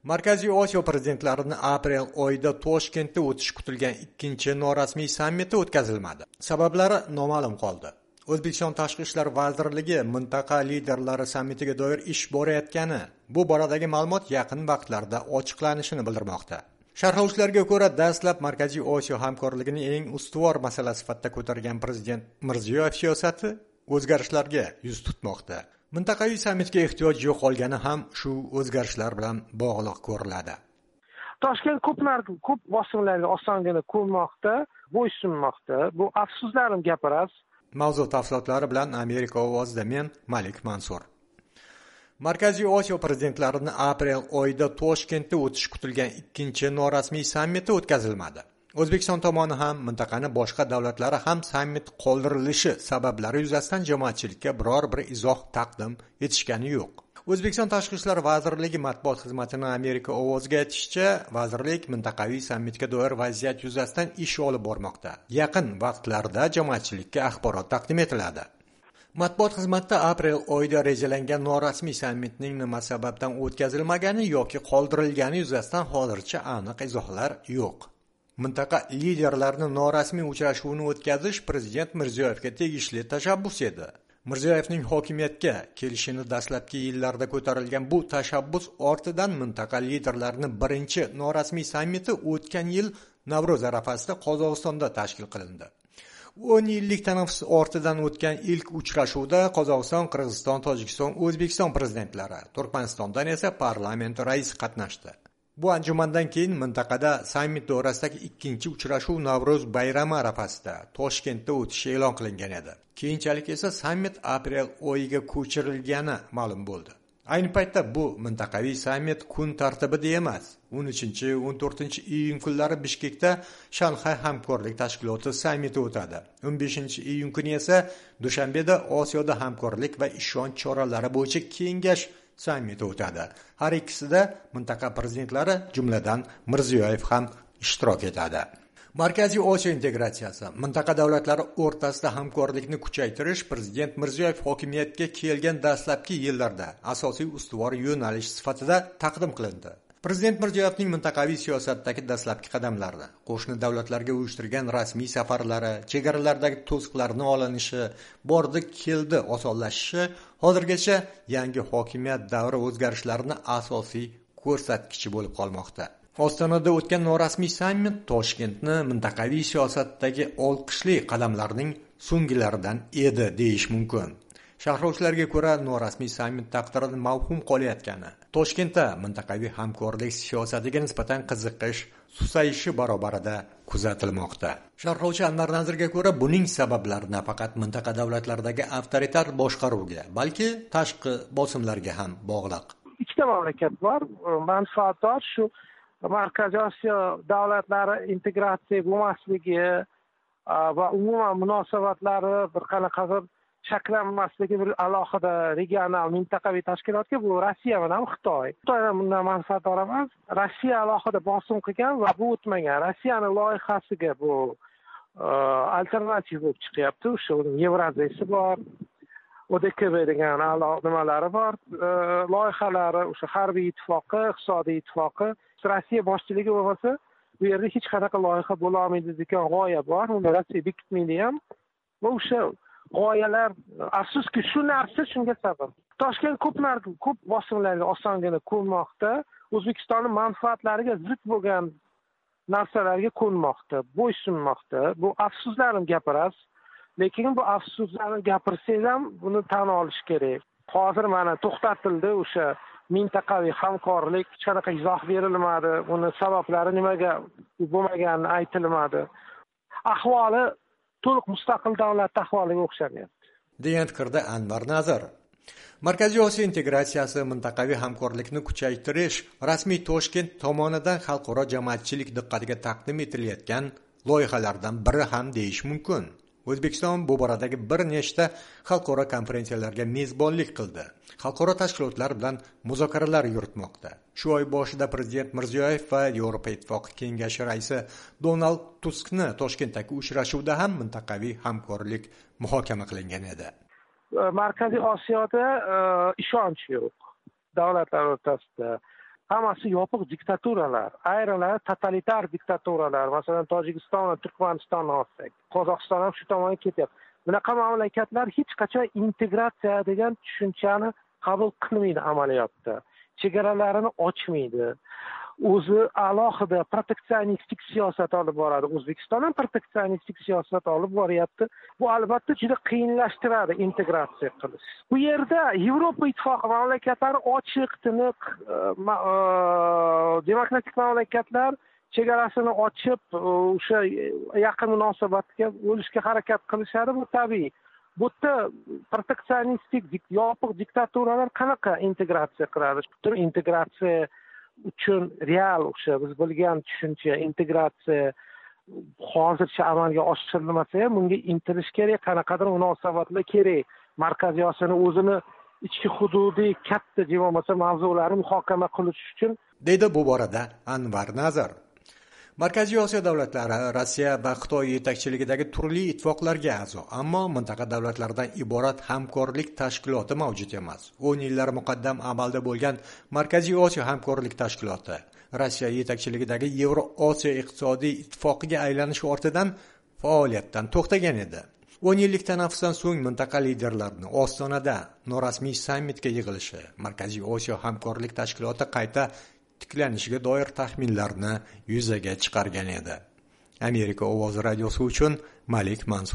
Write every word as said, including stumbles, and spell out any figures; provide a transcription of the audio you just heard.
Markaziy Osiyo prezidentlarini aprel oyida Toshkentda o'tishi kutilgan ikkinchi norasmiy sammiti o'tkazilmadi. Sabablari noma'lum qoldi. O'zbekiston Tashqi ishlar vazirligi mintaqa liderlari sammitiga doir ish borayotgani, bu boradagi ma'lumot yaqin vaqtlarda ochiqlanishini bildirmoqda. Sharhlovchilarga ko'ra, dastlab Markaziy Osiyo hamkorligining eng ustuvor masalasi sifatida ko'targan prezident Mirziyoyev siyosati o'zgarishlarga yuz tutmoqda. Mintaqaviy sammitga ehtiyoj yo'q qolgani ham shu o'zgarishlar bilan bog'liq ko'riladi. Toshkent ko'p ko'p bosimlarga osongina ko'nmoqda, bo'ysunmoqda. Bu afsuslarim gapiras. Mavzu tafsilotlari bilan Amerika ovozida men Malik Mansur. Markaziy Osiyo prezidentlarini aprel oyida Toshkentda o'tishi kutilgan ikkinchi norasmiy sammiti o'tkazilmadi. O'zbekiston tomoni ham mintaqani boshqa davlatlari ham sammit qoldirilishi sabablari yuzasidan jamoatchilikka biror bir izoh taqdim etishgani yo'q. O'zbekiston Tashqi ishlar vazirligi matbuot xizmatining Amerika ovoziga aytishicha, vazirlik mintaqaviy sammitga doir vaziyat yuzasidan ish olib bormoqda. Yaqin vaqtlarda jamoatchilikka axborot taqdim etiladi. Matbuot xizmatida aprel oyida rejalangan norasmiy sammitning nima sababdan o'tkazilmagani yoki qoldirilgani yuzasidan hozircha aniq izohlar yo'q. Mintaqa liderlarini norasmiy uchrashuvini o'tkazish prezident Mirziyoyevga tegishli tashabbus edi. Mirziyoyevning hokimiyatga kelishini dastlabki yillarda ko'tarilgan bu tashabbus ortidan mintaqa liderlarining birinchi norasmiy sammiti o'tgan yil Navro'z arafasida Qozog'istonda tashkil qilindi. o'n yillik tanaffus ortidan o'tgan ilk uchrashuvda Qozog'iston, Qirg'iziston, Tojikiston, O'zbekiston prezidentlari, Turkmanistondan esa parlament raisi qatnashdi. Bu anjumandan keyin mintaqada sammit doirasidagi ikkinchi uchrashuv Navro'z bayrami arafasida Toshkentda o'tishi e'lon qilingan edi. Keyinchalik esa sammit aprel oyiga ko'chirilgani ma'lum bo'ldi. Ayni paytda bu mintaqaviy sammit kun tartibida emas. o'n uchinchi o'n to'rtinchi iyun kunlari Bishkekda Shanxay hamkorlik tashkiloti sammiti o'tadi. o'n beshinchi iyun kuni esa Dushanbeda Osiyoda hamkorlik va ishonch choralari bo'yicha kengash sammiti o'tadi. Har ikkisida mintaqa prezidentlari, jumladan Mirziyoyev ham ishtirok etadi. Markaziy Osiyo integratsiyasi, mintaqa davlatlari o'rtasida hamkorlikni kuchaytirish prezident Mirziyoyev hokimiyatga kelgan dastlabki yillarda asosiy ustuvor yo'nalish sifatida taqdim qilindi. Prezident Mirziyoyevning mintaqaviy siyosatdagi dastlabki qadamlari, qo'shni davlatlarga uyushtirgan rasmiy safarlari, chegaralardagi to'siqlarning olinishi, bordi keldi osonlashishi hozirgacha yangi hokimiyat davri o'zgarishlarining asosiy ko'rsatkichi bo'lib qolmoqda. Ostonada o'tgan norasmiy sammit Toshkentni mintaqaviy siyosatdagi olqishli qadamlarning so'ngilaridan edi deyish mumkin. Sharhlovchilarga ko'ra, norasmiy sammit taqdirida mavhum qolayotgani, Toshkentda mintaqaviy hamkorlik siyosatiga nisbatan qiziqish susayishi barobarida kuzatilmoqda. Sharhlovchi Anvar Nazirga ko'ra, buning sabablari nafaqat mintaqa davlatlaridagi avtoritar boshqaruvga, balki tashqi bosimlarga ham bog'liq. Ikkita mamlakat bor, manfaatdor shu Markaziy Osiyo davlatlari integratsiya bo'lmasligi va umuman munosabatlari bir qanaqadir shakllanmasligi bir alohida regional mintaqaviy tashkilotga, bu Rossiya bilan Xitoy. Xitoy ham bundan manfaatdor emas. Rossiya alohida bosim qilgan va bu o'tmagan. Rossiyaning loyihasiga bu alternativ bo'lib chiqyapti. O'sha Yevraziyasi bor, O D K B degan nimalari bor, loyihalari, o'sha harbiy ittifoqi, iqtisodiy ittifoqi. Rossiya boshchiligi bo'lmasa, bu yerda hech qanaqa loyiha bo'la olmaydi degan g'oya bor. Uni Rossiya bekitmaydi ham. Va o'sha g'oyalar, afsuski shu narsa shunga sabab. Toshkent ko'p ko'p bosimlarga osongina ko'nmoqda, O'zbekistonning manfaatlariga zid bo'lgan narsalarga ko'nmoqda, bo'ysunmoqda. Bu afsuslarim gapiras. Lekin bu afsuslarni gapirsangiz ham buni tan olish kerak. Hozir mana to'xtatildi o'sha mintaqaviy hamkorlik, hech qanaqa izoh berilmadi. Buni sabablari nimaga bo'lmaganini aytilmadi. Ahvoli to'liq mustaqil davlat ahvoliga o'xshamayapti, degan fikrda Anvar Nazir. Markaziy Osiyo integratsiyasi, mintaqaviy hamkorlikni kuchaytirish rasmiy Toshkent tomonidan xalqaro jamoatchilik diqqatiga taqdim etilayotgan loyihalardan biri ham deyish mumkin. O'zbekiston bu boradagi bir nechta xalqaro konferensiyalarga mezbonlik qildi. Xalqaro tashkilotlar bilan muzokaralar yuritmoqda. Shu oy boshida prezident Mirziyoyev va Yevropa Ittifoqi kengashi raisi Donald Tuskni Toshkentdagi uchrashuvda ham mintaqaviy hamkorlik muhokama qilingan edi. Markaziy Osiyoda ishonch yo'q davlatlar o'rtasida. hammasi yopiq diktaturalar, ayrimlari totalitar diktaturalar. Masalan, Tojikiston va Turkmanistonni olsak, Qozog'iston ham shu tomonga ketyapti. Bunaqa mamlakatlar hech qachon integratsiya degan tushunchani qabul qilmaydi amaliyotda. Chegaralarini ochmaydi. O'zi alohida proteksionistik siyosat olib boradi. O'zbekiston ham proteksionistik siyosat olib boryapti. Bu albatta juda qiyinlashtiradi integratsiya qilish. Bu yerda Yevropa Ittifoqi mamlakatlari ochiq, tiniq, demokratik mamlakatlar chegarasini ochib, o'sha yaqin munosabatga bo'lishga harakat qilishadi, bu tabiiy. Bu yerda proteksionistik, yopiq diktaturalar qanaqa integratsiya qiladi? Integratsiya uchun real o'sha biz bilgan tushuncha integratsiya hozircha amalga oshirilmasa ham bunga intilish kerak, qanaqadir munosabatlar kerak. Markaziy Osiyoning o'zini ichki hududiy katta bo'lmasa mavzularni muhokama qilish uchun, deydi bu borada Anvar Nazar. Markaziy Osiyo davlatlari Rossiya va Xitoy yetakchiligidagi turli ittifoqlarga a'zo, ammo mintaqa davlatlaridan iborat hamkorlik tashkiloti mavjud emas. o'n yillar muqaddam amalda bo'lgan Markaziy Osiyo hamkorlik tashkiloti Rossiya yetakchiligidagi Yevroosiyo iqtisodiy ittifoqiga aylanishi ortidan faoliyatdan to'xtagan edi. o'n yillik tanaffusdan so'ng mintaqa liderlarining Ostonada norasmiy sammitga yig'ilishi Markaziy Osiyo hamkorlik tashkiloti qayta tiklanishiga doir taxminlarni yuzaga chiqargan edi. Amerika ovozi radiosi uchun Malik Mansur.